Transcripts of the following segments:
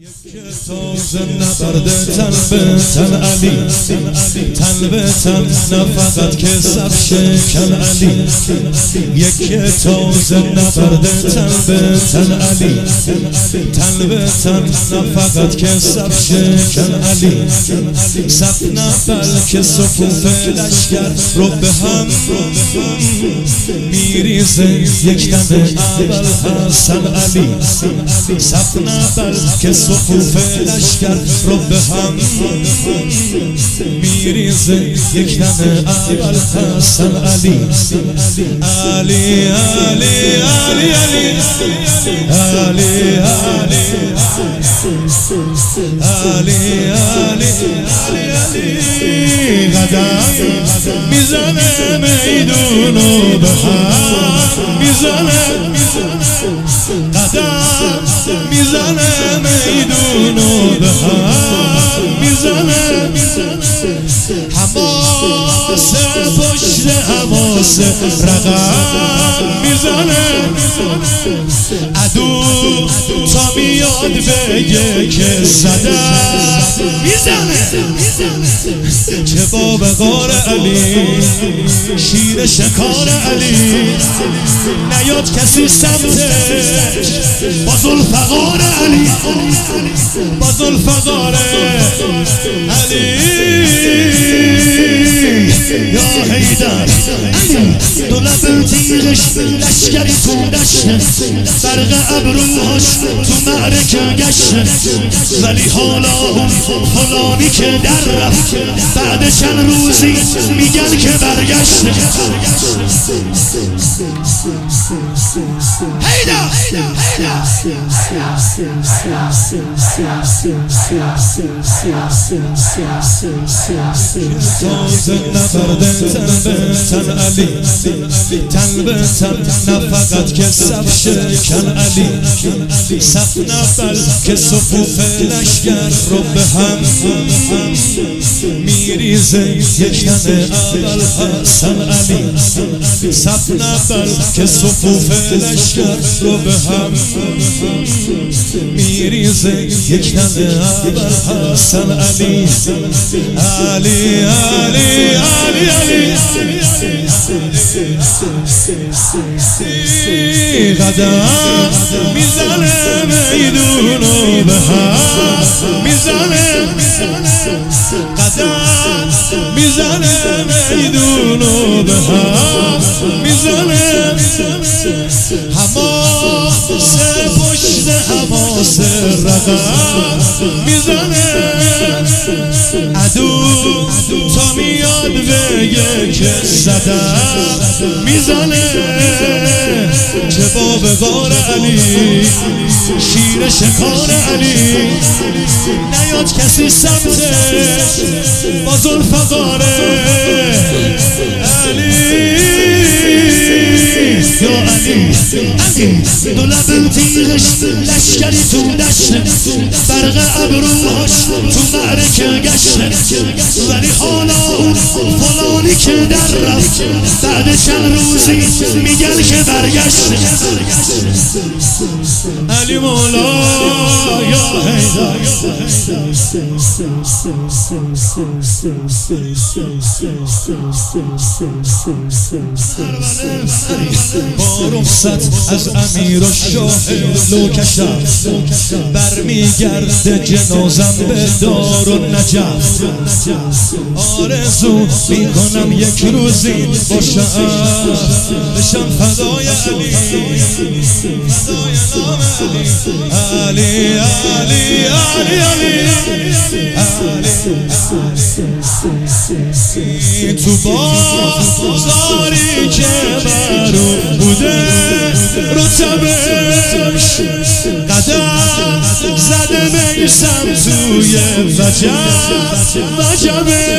تازه نبرده تن به تن علی، تن به تن نه فقط که سب شکن علی. یک تازه نبرده تن به تن علی، تن به تن نه فقط که سب شکن علی. صف نه بلکه صفوف لشکر رو به هم میریزه یک دم اول حسن علی. صف نه بلکه صفوف لشکر رو به هم میریزه یک دم اول حسن علی. علی علی علی علی علی علی علی علی قدم میزنه میدونو به هم میزنه، قدم میزنه میدونو به هم میزنه. حماسه پشت حماسه رقم میزنه. عدو تا میاد بگه که زدم میزنه. چه با وقار علی، شیر شکار علی، نیاد کسی سمتش با ذوالفقار علی، با ذوالفقار علی. یا حیدر دو لب تیغش لشکری تو دشته، برق ابروهاش تو معرکه گشته. ولی حالا اون فلانی که در رفت بعد چند روزی میگن که برگشته. حیدر تازه نبرده تن به تن علی، تن به تن نه فقط که سب شکن علی. صف نه بلکه صفوف لشکر رو به هم میریزه یک دم اول حسن علی. صف نه بلکه صفوف لشکر رو به هم میریزه یک دم اول حسن علی. علی علی علی علی قدم میزنه میدونو به هم میزنه. قدم میزنه میدونو به هم میزنه. حماسه پشت حماسه رقم میزنه. عدو تا میاد بگه که زدم میزنه. چه با وقار علی، شیر شکار علی، نیاد کسی سمتش با ذوالفقار علی. یا علی دو لب تیغش لشکری تو دشته، برق ابروهاش تو معرکه گشته. ولی حالا اون فلانی که در رفت بعد چند روزی میگن که برگشته. علی مولا یا حیدر با رخصت از امیر و شاه لوکشم برمیگرده جنازم به دارالنجف. آرزو میکنم یک روزی باشم بشم فدای علی، فدای نام علی. علی علی علی علی تو بازاری که برو بوده رتبش، قدم زده میسم توی وجبش.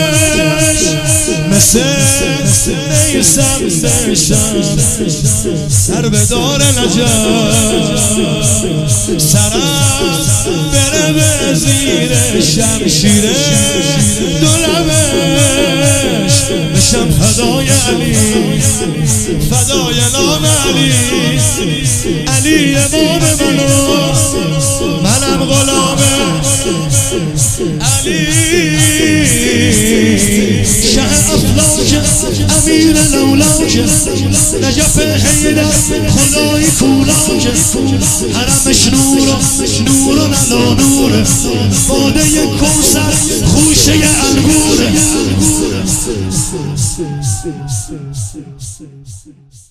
مثل میسم بشم سر به دار نجف، سرم بره به زیر شمشیر دو لبش. بشم فدای علی، فدای نام علی. علی امام منم غلام سیر لولاک نجف حیدر خدای کولاک حرمش نور و نلا نوره باده کوثر خوشه انگوره